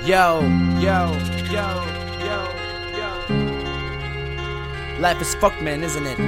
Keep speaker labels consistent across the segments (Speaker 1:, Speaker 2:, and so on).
Speaker 1: Yo, yo, yo, yo, yo. Life is fucked, man, isn't it?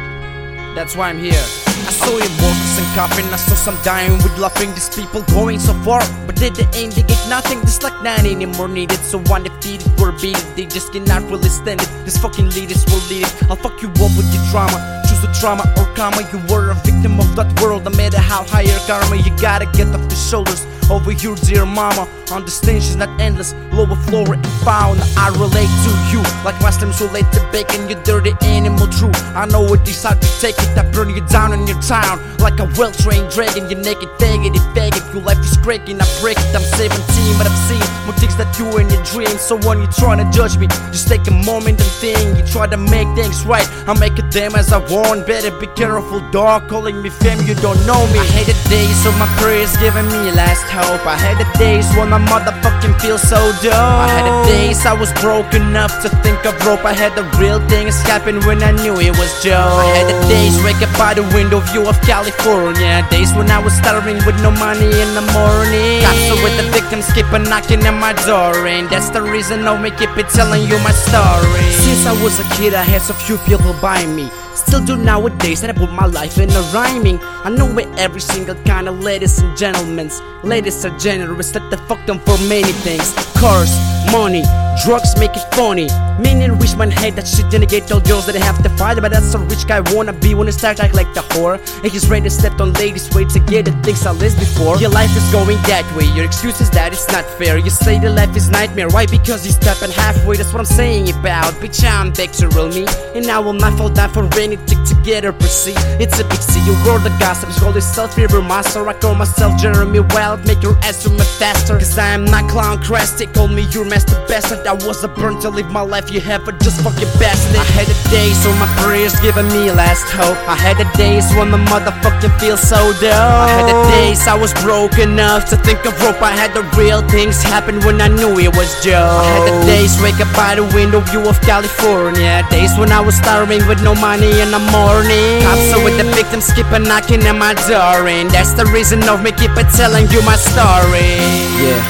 Speaker 1: That's why I'm here. I saw him walking and coughing, I saw some dying with laughing. These people going so far, but they ain't, they get nothing. Just like not anymore needed, so undefeated we're beaten. They just cannot really stand it. These fucking leaders will lead it. I'll fuck you up with your drama. Choose the trauma or karma. You were a victim of that world, no matter how high your karma. You gotta get off the shoulders over here, dear mama. Understand she's not endless, lower floor and found. I relate to you like Muslims relate to bacon. You dirty animal, true. I know it is hard to take it. I burn you down in your town like a well-trained dragon. You naked faggot, it faggot. Your life is cracking, I break it. I'm 17, but I've seen more things that you in your dreams. So when you trying to judge me, just take a moment and think. You try to make things right, I'll make it damn as I want. Better be careful, dog. Calling me fam, you don't know me. I hate the days so my prayers giving me last hope. I had the days when my motherfucking feel so dope. I had the days I was broke enough to think of rope. I had the real things happen when I knew it was joke. I had the days wake up by the window view of California. Days when I was starving with no money in the morning. Cops with the victims keep on knocking at my door, and that's the reason I'll keep it telling you my story. Since I was a kid I had so few people by me. Still do nowadays, and I put my life in a rhyming. I know where every single kind of ladies and gentlemen. Ladies are generous, that they fuck them for many things. Cars, money, drugs make it funny. Meaning rich man hate that shit, then they get all girls that they have to fight. But that's a rich guy wanna be when they start act like the whore. And he's ready to step on ladies' way to get the things I list before. Your life is going that way, your excuse is that it's not fair. You say the life is nightmare, why? Because you stepping halfway, that's what I'm saying about. Bitch, I'm back to real me, and I will not fall down for anything together, proceed. It's a big C, you roll the gossip, call yourself River Master. I call myself Jeremy Wild, make your ass swim faster. Cause I am not clown crass, they call me your master bastard. I was a burn to live my life, you have a just fucking bastard. I had the days when my prayers giving me last hope. I had the days when my motherfucking feel so dope. I had the days I was broke enough to think of rope. I had the real things happen when I knew it was joke. I had the days wake up by the window view of California. Days when I was starving with no money in the morning. Cops with the victims keep on knocking at my door, and that's the reason of me keep on telling you my story. Yeah,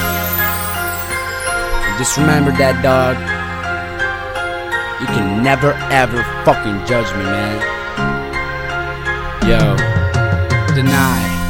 Speaker 1: just remember that, dog. You can never ever fucking judge me, man. Yo, deny.